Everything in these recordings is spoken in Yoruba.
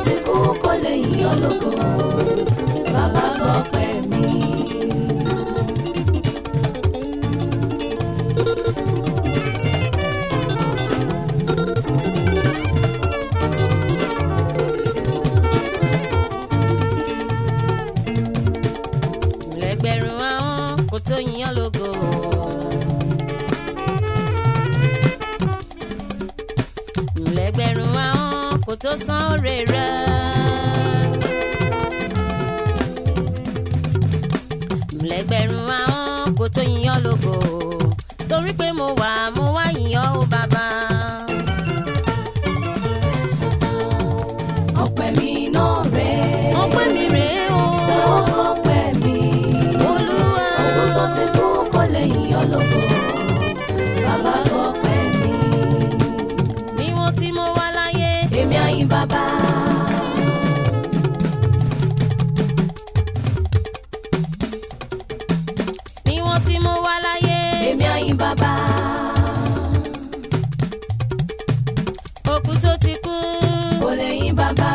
ti kú kó lè yìn ọ́ lógo bàbá gbọ́pẹ́ mi. lẹ́gbẹ̀rún ahọ́n kò tó yìn ọ́ lógo. lẹ́gbẹ̀rún ahọ́n kò tó san oore rẹ̀. lẹ́gbẹ̀rún ahọ́n kò tó yìn ọ́ lógo torí pé mo wá yìn ọ́ o bàbá. ọpẹ́ mi náà rèé. ọpẹ́ mi rèé o. tẹ́wọ́ ọpẹ́ mi. Olúwa. ogun tó ti kú kó lè yìn ọ́ lógo bàbá gbọ́pẹ́ mi. níwọ̀n tí mo wà láyé. èmi á yìn bàbá. níwọ̀n tí mo wà láyé. èmi á yìn bàbá. òkú tó ti kú. kó lè yìn bàbá.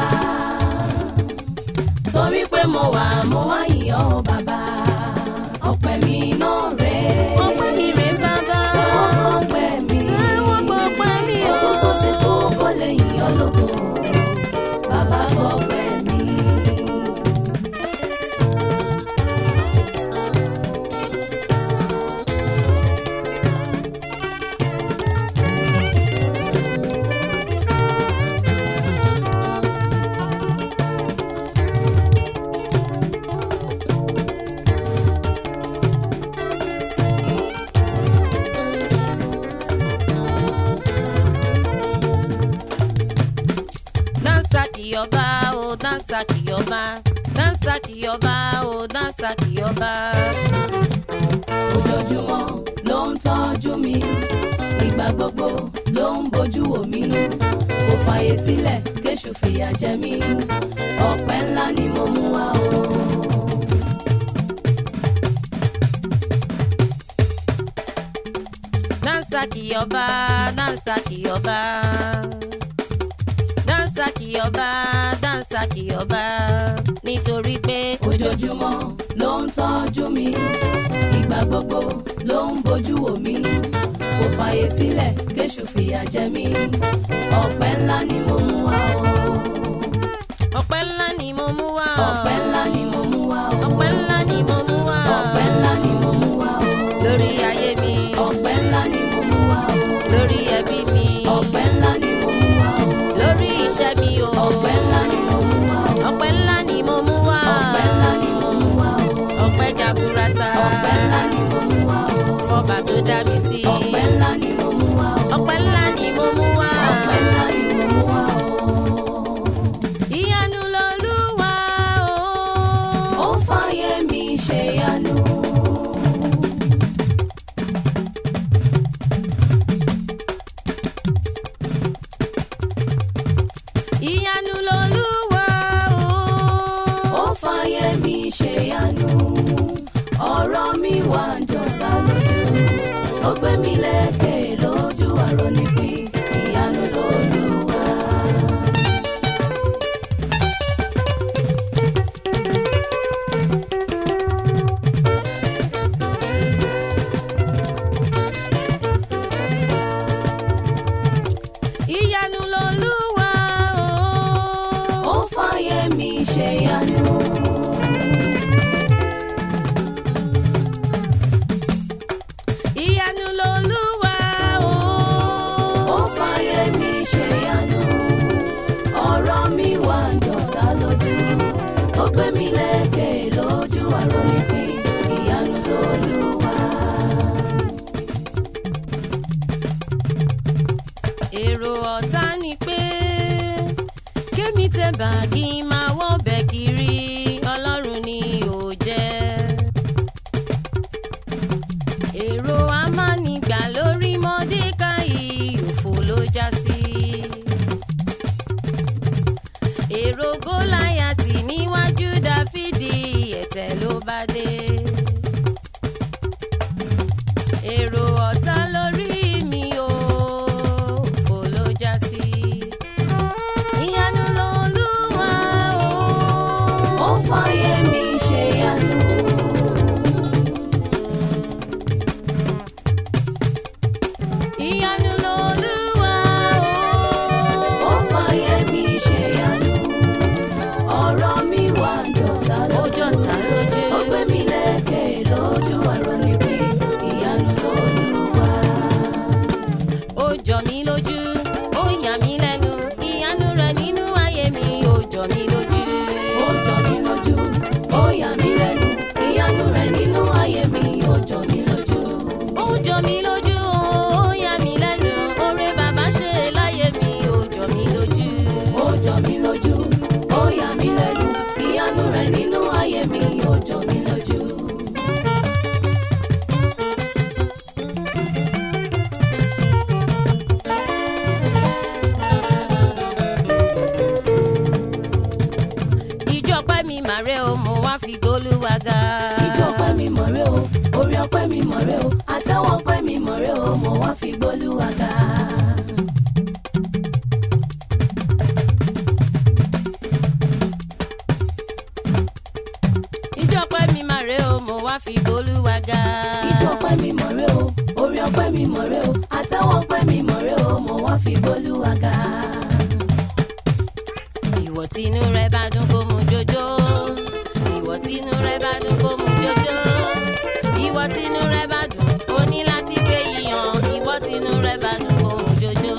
torí pé mo wá yìn ọ́ bàbá. ọpẹ́ mi náà rèé. ọpẹ́ mi rèé bàbá. tẹ́wọ́ ọpẹ́ mi. tẹ́wọ́ gbọ́pẹ́ mi o. ogun tó ti kú kó lè yìn ọ́ lógo bàbá gbọ́pẹ́ mi. Dansaki ọba o dansaki ọba, dansaki ọba o dansaki ọba. ojoojúmọ́ ló ń tọ́jú mi ìgbà gbogbo ló ń bójú wò mí kò fààyè sílẹ̀ kéṣù fìyà jẹ mí ọpẹ́ ńlá ni mo mú wá o. Dansaki ọba dansaki ọba, dansaki ọba dansaki ọba, nítorí pé ojoojúmọ́ ló ń tọ́jú mi ìgbà gbogbo ló ń bójú wò mí kò fààyè sílẹ̀ kéṣù fìyà jẹ mí ọpẹ́ ńlá ni mo mú wá o. ọpẹ́ ńlá ni mo mú wá o. ọpẹ́ ńlá ni mo mú wá o. ọpẹ́ ńlá ni mo mú wá o. ọpẹ́ ńlá ni mo mú wá o. lórí ayé mi. ọpẹ́ ńlá ni mo mú wá o. lórí ẹbí mi. ọpẹ́ ńlá ni mo mú wá o. lórí iṣẹ́ mi o. ọpẹ́ ńlá ni mo mú wá o. ọpẹ́ ńlá ni mo mú wá. ọpẹ́ ńlá ni mo mú wá o. ọpẹ́ jaburata. ọpẹ́ ńlá ni mo mú wá o. fọba tó dá mi sí. ọpẹ́ ńlá ni mo mú wá o. ọpẹ́ ńlá ni mo mú wá. ọpẹ́ ńlá ni mo mú wá o. ìyanu lolúwa ó fààyè mi ṣe ìyanu. ìyanu lolúwa ó fààyè mi ṣe ìyanu. ọ̀rọ̀ mi wá ń jọta lójú ó gbé mi lékè lójú àrònípín ìyanu lolúwa. ìyanu lolúwa ó fààyè mi ṣe ìyanu. ìyanu lolúwa ó fààyè mi ṣe ìyanu. ọ̀rọ̀ mi wá ń jọta lójú ó gbé mi lékè lójú àrònípín ìyanu lolúwa. èrò ọ̀tá ni pé kémi tẹ bàgì máa wọ́ bẹ̀ kiri ọlọ́run ni ò jẹ́. èrò amánigbà lórí Mọ́dékáì òfò ló já sí. èrò Góláyátì níwájú Dáfídì ẹ̀tẹ̀ ló bá dé. èrò ọ̀tá lórí mi o òfò ló já sí. ìyanu lolúwa fàyè mi ṣe yanu. ìyanu lolúwa Ó fàyè mi ṣe yanu. Ọ̀rọ̀ mi wá jọ̀tá ó jọ̀tá lójú. Ó gbé mi lékè lójú àrò níbi ìyanu lolúwa. Ó jọ mí lójú, ó yà mí lẹ́nu, ìyanu rẹ̀ nínú ayé mi ó jọ mí lójú. Ó jọ mí lójú, ó yà mí lẹ́nu, ìyanu rẹ̀ nínú ayé mi ó jọ mí lójú. Ó jọ mí lójú, ó yà mí lẹ́nu, oore bàbá ṣe láyé mi ó jọ mí lójú. Ó jọ mí lójú, ó yà mí lẹ́nu, ìyanu rẹ̀ nínú ayé mi ó jọ mí lójú. Ìjọ ọpẹ́ mi màrè o, mo wá fi gbólúwa ga. Ìjọ ọpẹ́ mi mọ̀rẹ́ o, orin ọpẹ́ mi mọ̀rẹ́ o, àtẹ́wọ́ ọpẹ́ mi mọ̀rẹ́ o, mo wá fi gbólúwa ga. Ìjọ ọpẹ́ mi màrè o, mo wá fi gbólúwa ga. Ìjọ ọpẹ́ mi mọ̀rẹ́ o, orin ọpẹ́ mi mọ̀rẹ́ o, àtẹ́wọ́ ọpẹ́ mi mọ̀rẹ́ o, mo wá fi gbólúwa ga. Ìwọ tínú rẹ bá dùn kó mu jójó. Ìwọ tínú rẹ bá dùn kó mu jójó. Ìwọ tínú rẹ bá dùn ó ní láti fẹ́ yíyan. Ìwọ tínú rẹ bá dùn kó mu jójó.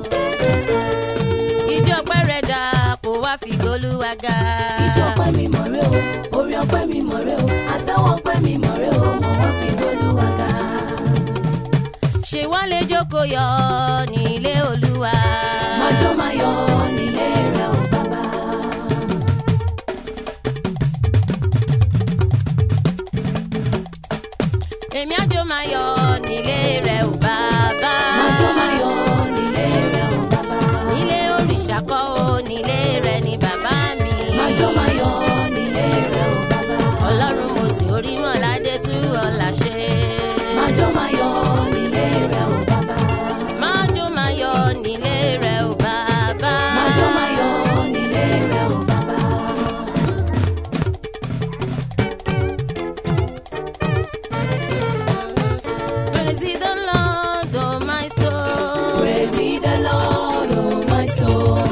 Ìjọ ọpẹ́ rẹ dà kó wá fi gbólúwa ga. Ìjọ ọpẹ́ mi mọ̀rẹ́ o, orin ọpẹ́ mi mọ̀rẹ́ o, àtẹ́wọ́ ọpẹ́ mi mọ̀rẹ́ o, mo wá fi gbólúwa ga. Ṣé wá lè jókòó yọ nílé Olúwa? Májọ́ máa yọ̀ nílé rẹ o bàbá. Èmi àjò máa yọ nílé rẹ ò bàbá. Májọ́ máa yọ̀ nílé rẹ o bàbá. Nílé òrìṣà kọ́ o, nílé rẹ ni bàbá mi. Májọ́ máa yọ̀ nílé rẹ o bàbá. Ọlọ́run mo sì orí mọ̀ládé tú ọ̀la ṣe. Májọ́ máa yọ̀ nílé rẹ o bàbá. Májò máa yọ nílé rẹ ò bàbá. Májọ́ máa yọ̀ nílé rẹ o bàbá. Praise the Lord, oh my soul. Praise ye the Lord, oh my soul.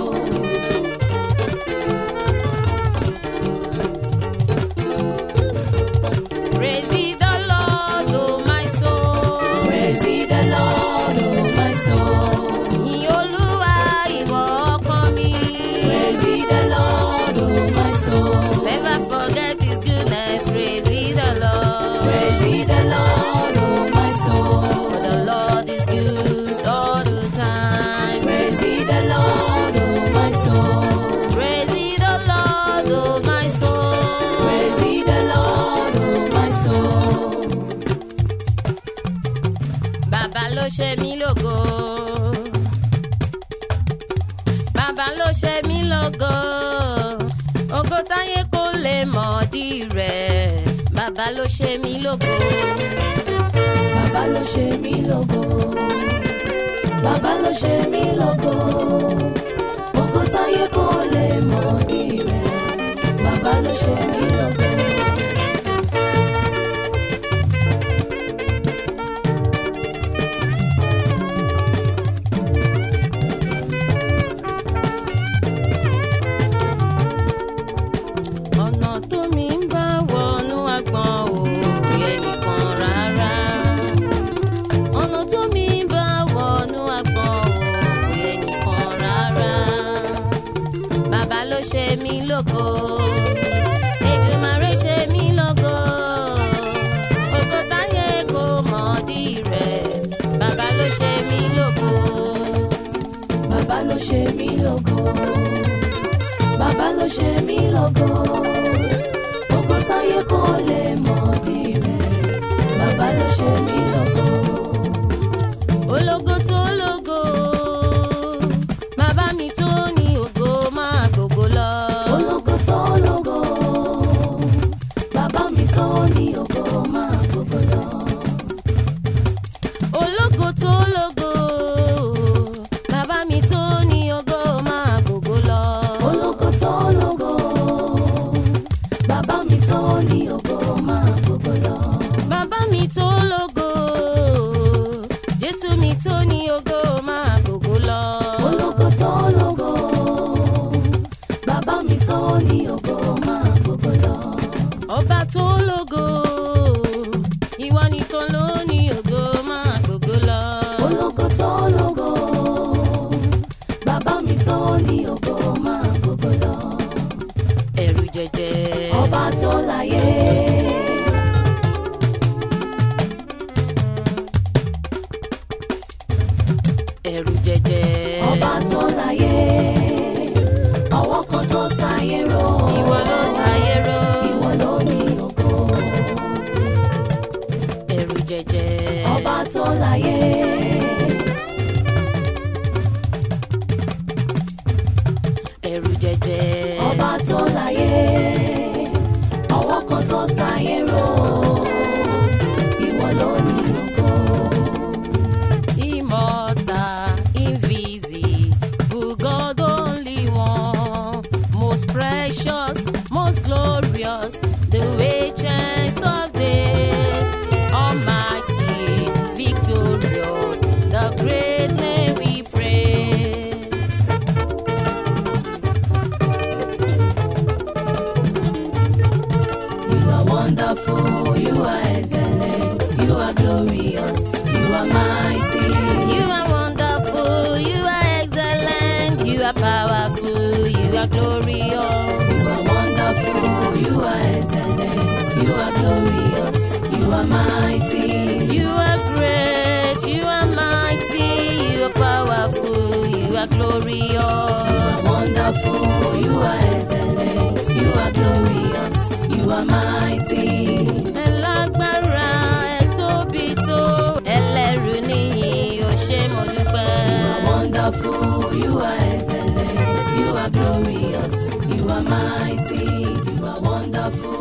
Praise the Lord, oh my soul. Praise ye the Lord, oh my soul. Yìn Olúwa ìwọ ọkàn mi. Praise ye the Lord, oh my soul. Never forget his goodness. Praise ye the Lord. Praise ye the Lord, oh my soul. For the Lord is good all the time. Praise ye the Lord, oh my soul. Praise ye the Lord, oh my soul. Praise ye the Lord, oh my soul. Bàbá ló ṣe mí lógo. Bàbá ló ṣe mí lógo. Ògo táyé kò lè mọ̀ dí rẹ̀. Bàbá ló ṣe mí lógo. Bàbá ló ṣe mí lógo. Bàbá ló ṣe mí lógo. Ògo táyé kò lè mọ̀ ní rẹ̀. Bàbá ló ṣe mí lógo. Ọ̀nà tó mi ń bá wọnú àgbọ̀n ò yẹ nìkan rárá. Ọ̀nà tó mi ń bá wọnú àgbọ̀n ò yẹ nìkan rárá. Bàbá ló ṣe mí lógo. Èdùmàrè ṣe mí lógo. Ògo táyé kò mọ̀ dí rẹ̀. Bàbá ló ṣe mí lógo. Bàbá ló ṣe mí lógo. Bàbá ló ṣe mí lógo. Ògo táyé kò lè mọ̀ ní rẹ̀. Bàbá ló ṣe mí lógo. Ológo tó lógo. Bàbá mi tó ní ògo máa gbogbo lọ. Ológo tó lógo. Bàbá mi tó ní ògo máa gbogbo lọ. Ológo tó lógo. Bàbá mi tó ní ògo máa gbogbo lọ. Ológo tó lógo. tó ní ògo máa gbogbo lọ. Ọba tó lógo, ìwọ nìkan ló ní ògo máa gbogbo lọ. Ológo tó lógo, bàbá mi tó ní ògo máa gbogbo lọ. Ẹ̀rù jẹ̀jẹ̀, ọba tó láyé. Ẹ̀rù jẹ̀jẹ̀, ọba tó láyé. Ọwọ́ kan tó sáyé ró. ìwọ ló sáyé ró. Ìwọ ló ní ògo. Ẹ̀rù jẹ̀jẹ̀, Ọba tó láyé. ẹ̀rù jẹ̀jẹ̀, Ọba tó láyé. Ọwọ́ kan tó sáyé ró. Ìwọ ló ní ògo. immortal, invisible, God only one, most precious, most glorious, the ancient of days, almighty, victorious, the great name we praise. You are wonderful, you are excellent, you are glorious, you are mighty. You are wonderful, you are excellent, you are powerful, you are glorious. You are wonderful, you are excellent, you are glorious, you are mighty. You are great, you are mighty, you are powerful, you are glorious. You are wonderful, you are excellent, you are glorious, you are mighty. Ẹlágbára, ẹ tóbi tó, ẹlẹ́rù níyì, ó ṣé mo dúpẹ́. You are wonderful, you are excellent, you are glorious, you are mighty. You are wonderful.